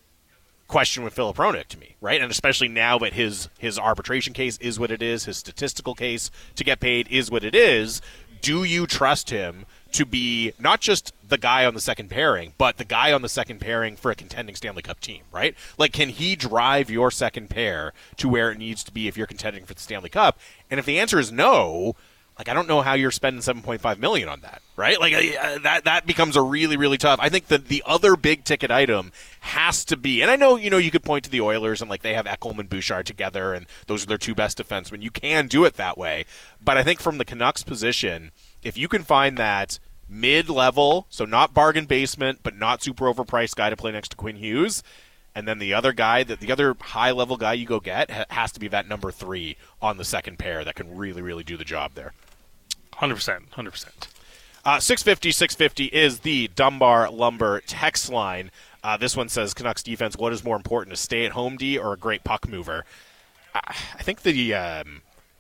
question with Filip Hronek to me, right? And especially now that his his arbitration case is what it is, his statistical case to get paid is what it is. Do you trust him to be not just the guy on the second pairing, but the guy on the second pairing for a contending Stanley Cup team, right? Like, can he drive your second pair to where it needs to be if you're contending for the Stanley Cup? And if the answer is no, like, I don't know how you're spending seven point five million dollars on that, right? Like, uh, that that becomes a really, really tough. I think that the other big-ticket item has to be, and I know, you know, you could point to the Oilers and, like, they have Ekholm and Bouchard together, and those are their two best defensemen. You can do it that way. But I think from the Canucks position, if you can find that mid-level, so not bargain basement, but not super overpriced guy to play next to Quinn Hughes, and then the other guy, that the other high-level guy you go get ha- has to be that number three on the second pair that can really, really do the job there. one hundred percent, one hundred percent. Uh, six fifty, six fifty is the Dunbar Lumber text line. Uh, this one says, Canucks defense, what is more important, a stay-at-home D or a great puck mover? I, I think the um,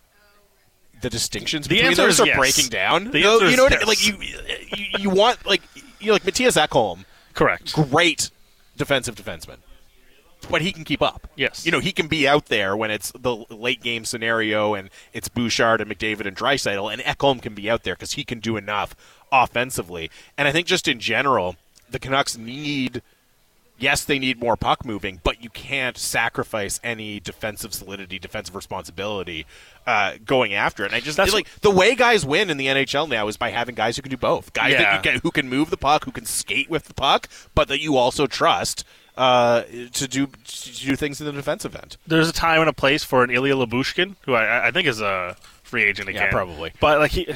the distinctions the between those are yes. breaking down. The you know, you know what yes. I, like you, you you want like you know, like Matthias Ekholm, correct? Great defensive defenseman. But he can keep up. Yes. You know, he can be out there when it's the late game scenario and it's Bouchard and McDavid and Draisaitl, and Ekholm can be out there because he can do enough offensively. And I think just in general, the Canucks need, yes, they need more puck moving, but you can't sacrifice any defensive solidity, defensive responsibility uh, going after it. And I just, like, the way guys win in the N H L now is by having guys who can do both. Guys yeah. that you can, who can move the puck, who can skate with the puck, but that you also trust Uh, to do to do things in the defensive end. There's a time and a place for an Ilya Lyubushkin, who I, I think is a free agent again. Yeah, probably. But like he,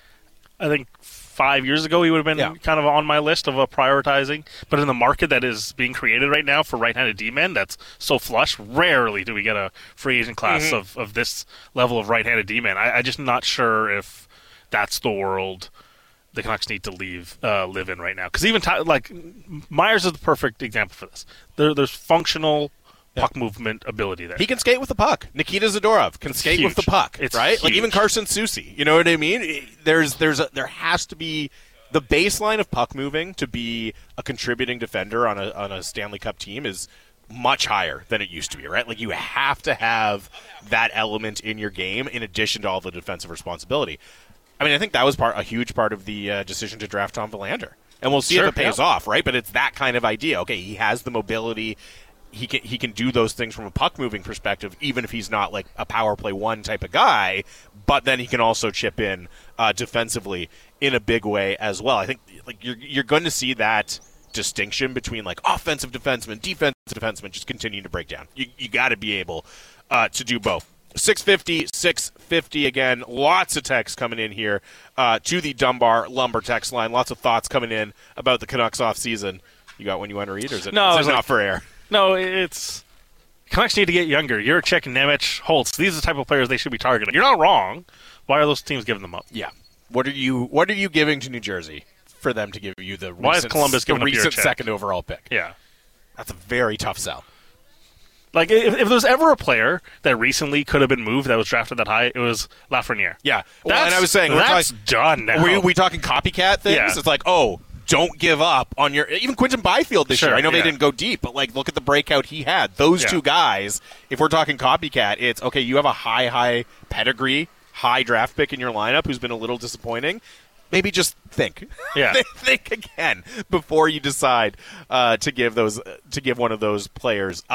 I think five years ago he would have been yeah. kind of on my list of uh, prioritizing. But in the market that is being created right now for right-handed D-men, that's so flush. Rarely do we get a free agent class mm-hmm. of, of this level of right-handed D-men. I, I'm just not sure if that's the world the Canucks need to leave uh, live in right now. Because even t- like Myers is the perfect example for this. There, there's functional yeah. puck movement ability there. He can skate with the puck. Nikita Zadorov can it's skate huge. with the puck, it's right? Huge. Like even Carson Soucy. You know what I mean? There's there's a, there has to be the baseline of puck moving to be a contributing defender on a on a Stanley Cup team is much higher than it used to be, right? Like you have to have that element in your game in addition to all the defensive responsibility. I mean, I think that was part a huge part of the uh, decision to draft Tom Verlander. And we'll see sure, if it pays yeah. off, right? But it's that kind of idea. Okay, he has the mobility. He can he can do those things from a puck-moving perspective, even if he's not like a power play one type of guy. But then he can also chip in uh, defensively in a big way as well. I think like you're you're going to see that distinction between like offensive defenseman, defensive defenseman just continue to break down. You you got to be able uh, to do both. six fifty, six fifty again. Lots of text coming in here uh, to the Dunbar Lumber text line. Lots of thoughts coming in about the Canucks offseason. You got one you want to read, or is it, no, is it like, not for air? No, it's Canucks need to get younger. Juracek, Nemec, Holtz. These are the type of players they should be targeting. You're not wrong. Why are those teams giving them up? Yeah. What are you What are you giving to New Jersey for them to give you the Why recent, is Columbus giving the up recent Juracek? second overall pick? Yeah. That's a very tough sell. Like, if, if there was ever a player that recently could have been moved that was drafted that high, it was Lafreniere. Yeah. Well, and I was saying, we're that's talking, done now. Were we, we talking copycat things? Yeah. It's like, oh, don't give up on your... Even Quinton Byfield this sure, year. I know yeah. they didn't go deep, but, like, look at the breakout he had. Those yeah. two guys, if we're talking copycat, it's, okay, you have a high, high pedigree, high draft pick in your lineup who's been a little disappointing. Maybe just think. Yeah. think again before you decide uh, to give those uh, to give one of those players up.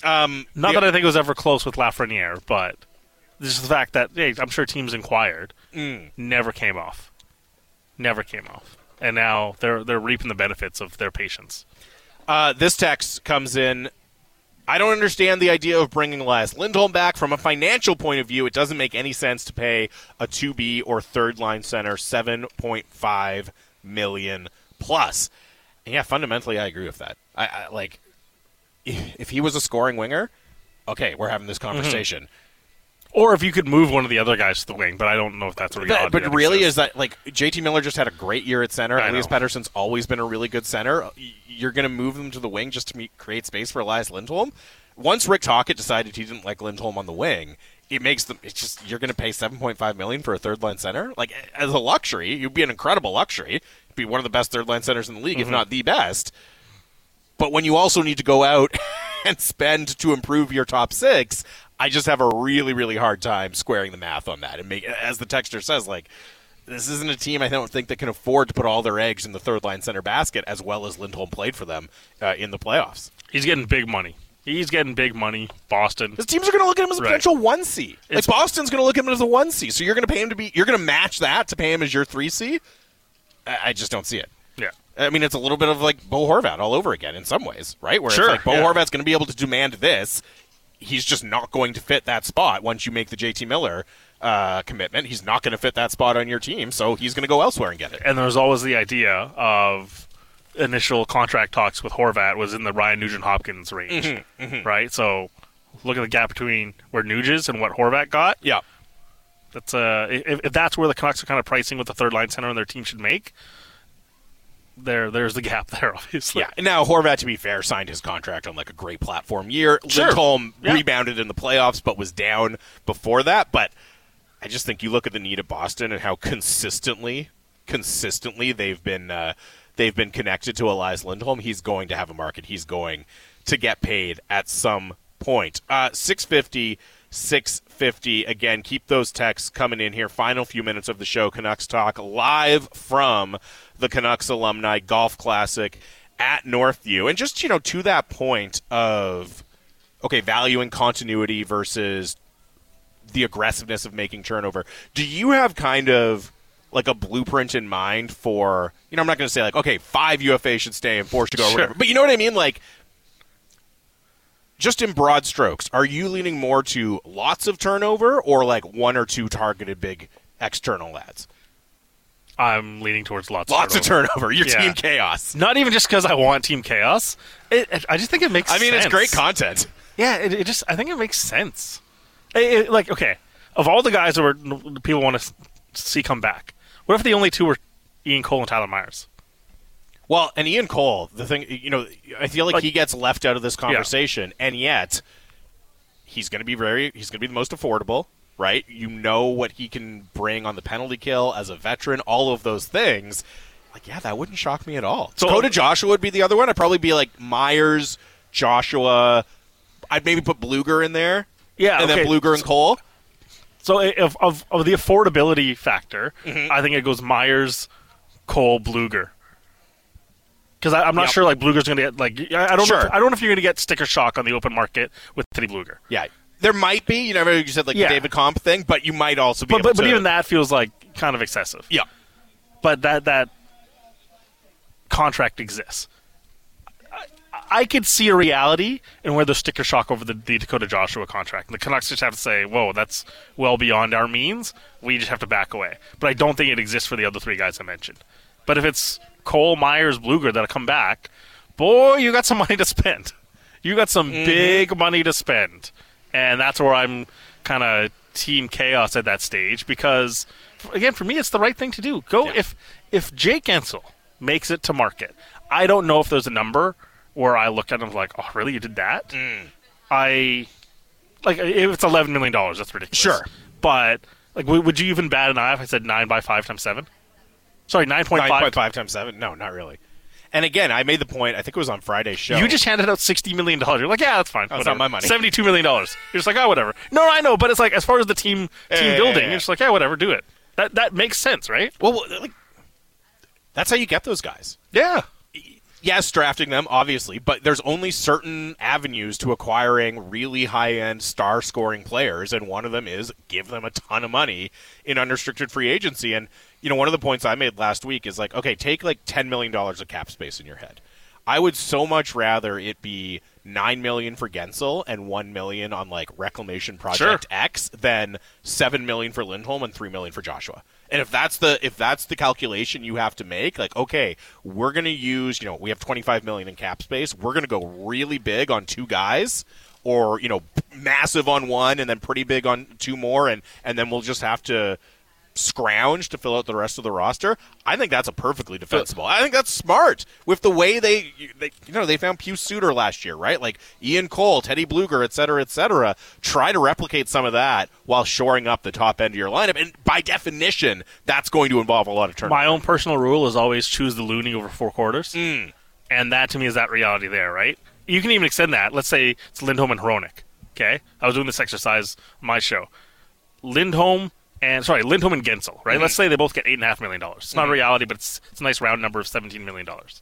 Um, Not the- that I think it was ever close with Lafreniere, but just the fact that hey, I'm sure teams inquired, Mm. never came off, never came off, and now they're they're reaping the benefits of their patience. Uh, this text comes in. I don't understand the idea of bringing Elias Lindholm back. From a financial point of view, it doesn't make any sense to pay a two B or third-line center seven point five million dollars plus. And yeah, fundamentally, I agree with that. I, I like if, if he was a scoring winger, okay, we're having this conversation. Or if you could move one of the other guys to the wing, but I don't know if that's a reality. But, but that really, exists. is that like J T Miller just had a great year at center? I Elias know. Pettersson's always been a really good center. You're going to move them to the wing just to meet, create space for Elias Lindholm. Once Rick Tocchet decided he didn't like Lindholm on the wing, it makes them. It's just you're going to pay seven point five million dollars for a third line center. Like as a luxury, you'd be an incredible luxury. You'd be one of the best third line centers in the league, Mm-hmm. if not the best. But when you also need to go out and spend to improve your top six, I just have a really, really hard time squaring the math on that. And make, as the texter says, like, this isn't a team I don't think that can afford to put all their eggs in the third line center basket, as well as Lindholm played for them uh, in the playoffs. He's getting big money. He's getting big money. Boston. Because teams are going to look at him as a Right. potential one C. Like It's- Boston's going to look at him as a one C. So you're going to pay him to be. You're going to match that to pay him as your three C. I, I just don't see it. Yeah. I mean, it's a little bit of like Bo Horvat all over again in some ways, right? Where Sure, it's like Bo yeah. Horvat's going to be able to demand this. He's just not going to fit that spot once you make the J T Miller uh, commitment. He's not going to fit that spot on your team, so he's going to go elsewhere and get it. And there's always the idea of initial contract talks with Horvat was in the Ryan Nugent-Hopkins range, Mm-hmm, right? So look at the gap between where Nuge is and what Horvat got. Yeah. That's uh, if, if that's where the Canucks are kind of pricing what the third line center on their team should make, there there's the gap there, obviously. Yeah. Now, Horvat, to be fair, signed his contract on like a great platform year. Sure. Lindholm Yeah. rebounded in the playoffs, but was down before that. But I just think you look at the need of Boston and how consistently, consistently they've been uh, they've been connected to Elias Lindholm. He's going to have a market. He's going to get paid at some point. Uh, six fifty, six fifty. Again, keep those texts coming in here. Final few minutes of the show. Canucks Talk live from the Canucks Alumni Golf Classic at Northview. And just, you know, to that point of, okay, valuing continuity versus the aggressiveness of making turnover, do you have kind of like a blueprint in mind for, you know, I'm not going to say like, okay, five U F A should stay and four should go or Sure. whatever, but you know what I mean? Like, just in broad strokes, are you leaning more to lots of turnover or like one or two targeted big external lads? I'm leaning towards lots. Lots of of turnover. Your Yeah. team chaos. Not even just because I want Team Chaos. It, it- I just think it makes. I mean, sense. it's great content. Yeah, it, it just I think it makes sense. It- it- like, okay, of all the guys that were people want to see come back, what if the only two were Ian Cole and Tyler Myers? Well, and Ian Cole, the thing, you know, I feel like, Like- he gets left out of this conversation, and yet he's going to be very, he's going to be the most affordable, right? You know what he can bring on the penalty kill as a veteran, all of those things. Like, yeah, that wouldn't shock me at all. So- Dakota Joshua would be the other one. I'd probably be like Myers, Joshua. I'd maybe put Bluger in there. Yeah, and okay. then Bluger and Cole. So of of, of the affordability factor, Mm-hmm. I think it goes Myers, Cole, Bluger. Because I'm not Yep. sure like Bluger's going to get like I I don't Sure. know if, I don't know if you're going to get sticker shock on the open market with Teddy Bluger. Yeah. There might be, you never you said like Yeah. the David Comp thing, but you might also be But able but, but to. even that feels like kind of excessive. Yeah. But that that contract exists. I, I could see a reality in where there's sticker shock over the, the Dakota Joshua contract. The Canucks just have to say, whoa, that's well beyond our means. We just have to back away. But I don't think it exists for the other three guys I mentioned. But if it's Cole, Myers, Bluger that'll come back, boy, you got some money to spend. You got some big money to spend. And that's where I'm kind of team chaos at that stage because, again, for me, it's the right thing to do. Go Yeah. if if Jake Ensel makes it to market. I don't know if there's a number where I look at him like, oh, really, you did that? Mm. I like if it's eleven million dollars, that's ridiculous. Sure. But like, w- would you even bat an eye if I said nine by five times seven? Sorry, nine point nine five. point five times seven? No, not really. And again, I made the point, I think it was on Friday's show. You just handed out sixty million dollars. You're like, yeah, that's fine. Oh, it's whatever. not my money. Seventy-two million dollars. You're just like, oh, whatever. No, I know, but it's like as far as the team Yeah, team yeah, building, yeah, yeah. you're just like, yeah, whatever, do it. That that makes sense, right? Well, like, that's how you get those guys. Yeah. yes, drafting them, obviously, but there's only certain avenues to acquiring really high-end star-scoring players, and one of them is give them a ton of money in unrestricted free agency. And, you know, one of the points I made last week is like, okay, take like ten million dollars of cap space in your head. I would so much rather it be nine million dollars for Gensel and one million dollars on like Reclamation Project Sure. X than seven million dollars for Lindholm and three million dollars for Joshua. And if that's the if that's the calculation you have to make, like, okay, we're going to use, you know, we have twenty-five million dollars in cap space. We're going to go really big on two guys, or, you know, massive on one and then pretty big on two more, and, and then we'll just have to scrounge to fill out the rest of the roster. I think that's a perfectly defensible. I think that's smart with the way they, they you know, they found Pius Suter last year, right? Like Ian Cole, Teddy Bluger, et cetera, et cetera. Try to replicate some of that while shoring up the top end of your lineup. And by definition, that's going to involve a lot of turnover. My own personal rule is always choose the Looney over four quarters. Mm. And that, to me, is that reality there, right? You can even extend that. Let's say it's Lindholm and Hronek, okay? I was doing this exercise on my show. Lindholm and, sorry, Lindholm and Gensel, right? Mm-hmm. Let's say they both get eight point five million dollars. It's not Mm-hmm. reality, but it's, it's a nice round number of seventeen million dollars.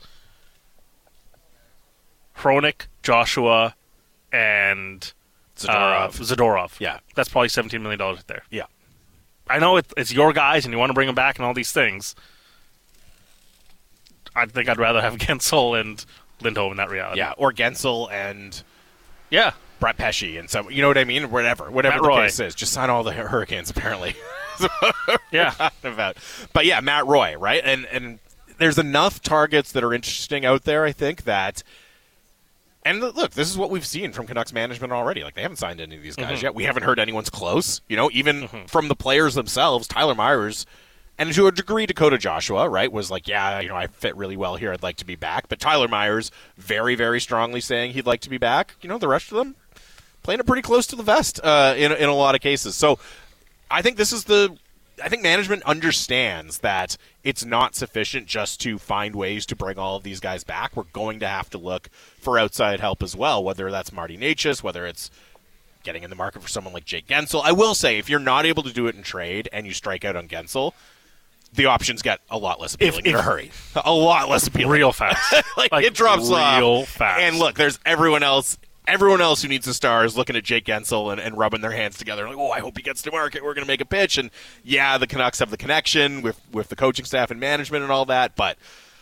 Hronek, Joshua, and Zadorov. Uh, Zadorov. Yeah. That's probably seventeen million dollars right there. Yeah. I know it, it's your guys and you want to bring them back and all these things. I think I'd rather have Gensel and Lindholm in that reality. Yeah, or Gensel and Yeah. Brett Pesce and some, you know what I mean? Whatever, whatever Matt the Roy. case is, just sign all the Hurricanes. Apparently, Yeah. about. But yeah, Matt Roy, right? And and there's enough targets that are interesting out there. I think that. And look, this is what we've seen from Canucks management already. Like, they haven't signed any of these guys Mhm. yet. We haven't heard anyone's close. You know, even Mhm. from the players themselves, Tyler Myers. And to a degree, Dakota Joshua, right, was like, yeah, you know, I fit really well here. I'd like to be back. But Tyler Myers, very, very strongly saying he'd like to be back. You know, the rest of them playing it pretty close to the vest uh, in in a lot of cases. So I think this is the. I think management understands that it's not sufficient just to find ways to bring all of these guys back. We're going to have to look for outside help as well, whether that's Marty Necas, whether it's getting in the market for someone like Jake Gensel. I will say, if you're not able to do it in trade and you strike out on Gensel, the options get a lot less appealing If- in a if- hurry. A lot less appealing. Real fast. like, Like, it drops off. real fast. And look, there's everyone else. Everyone else who needs a star is looking at Jake Gensel and, and rubbing their hands together. Like, oh, I hope he gets to market. We're going to make a pitch. And yeah, the Canucks have the connection with, with the coaching staff and management and all that, but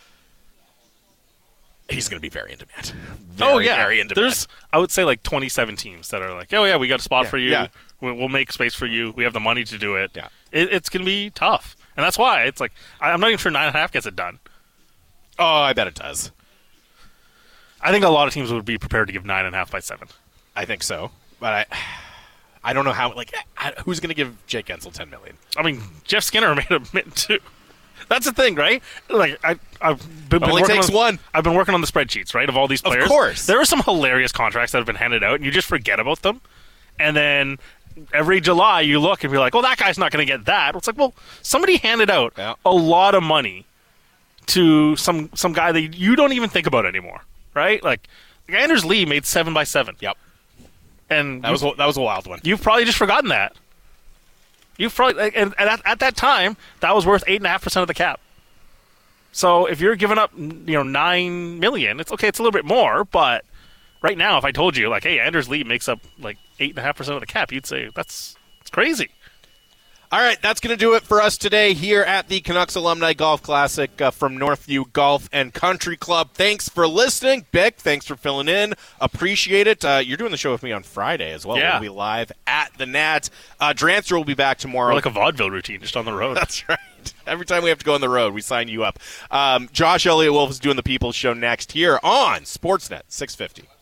he's going to be very in demand. Very, oh, yeah. very in demand. There's, I would say, like twenty-seven teams that are like, oh, yeah, we got a spot Yeah, for you. yeah. We- We'll make space for you. We have the money to do it. Yeah. It, it's going to be tough. And that's why it's like, I- I'm not even sure nine and a half gets it done. Oh, I bet it does. I think a lot of teams would be prepared to give nine and a half by seven. I think so. But I I don't know how, like, I, who's going to give Jake Gensel ten million dollars? I mean, Jeff Skinner made a mint too. That's the thing, right? Like I, I've been, been Only working takes on, one. I've been working on the spreadsheets, right, of all these Of players. course. There are some hilarious contracts that have been handed out, and you just forget about them. And then every July, you look and be like, "Oh, that guy's not going to get that." It's like, well, somebody handed out Yeah. a lot of money to some some guy that you don't even think about anymore, right? Like, like Anders Lee made seven by seven. Yep. And That was a- that was a wild one. You've probably just forgotten that. You've probably and, and at, at that time that was worth eight and a half percent of the cap. So if you're giving up, you know, nine million, it's okay. It's a little bit more, but right now, if I told you like, hey, Anders Lee makes up like eight and a half percent of the cap, you'd say that's it's crazy. All right, that's going to do it for us today here at the Canucks Alumni Golf Classic uh, from Northview Golf and Country Club. Thanks for listening. Bick, thanks for filling in. Appreciate it. Uh, you're doing the show with me on Friday as well. Yeah. We'll be live at the Nat. Uh, Drancer will be back tomorrow. Or like a vaudeville routine just on the road. That's right. Every time we have to go on the road, we sign you up. Um, Josh Elliott Wolf is doing the People's Show next here on Sportsnet six fifty.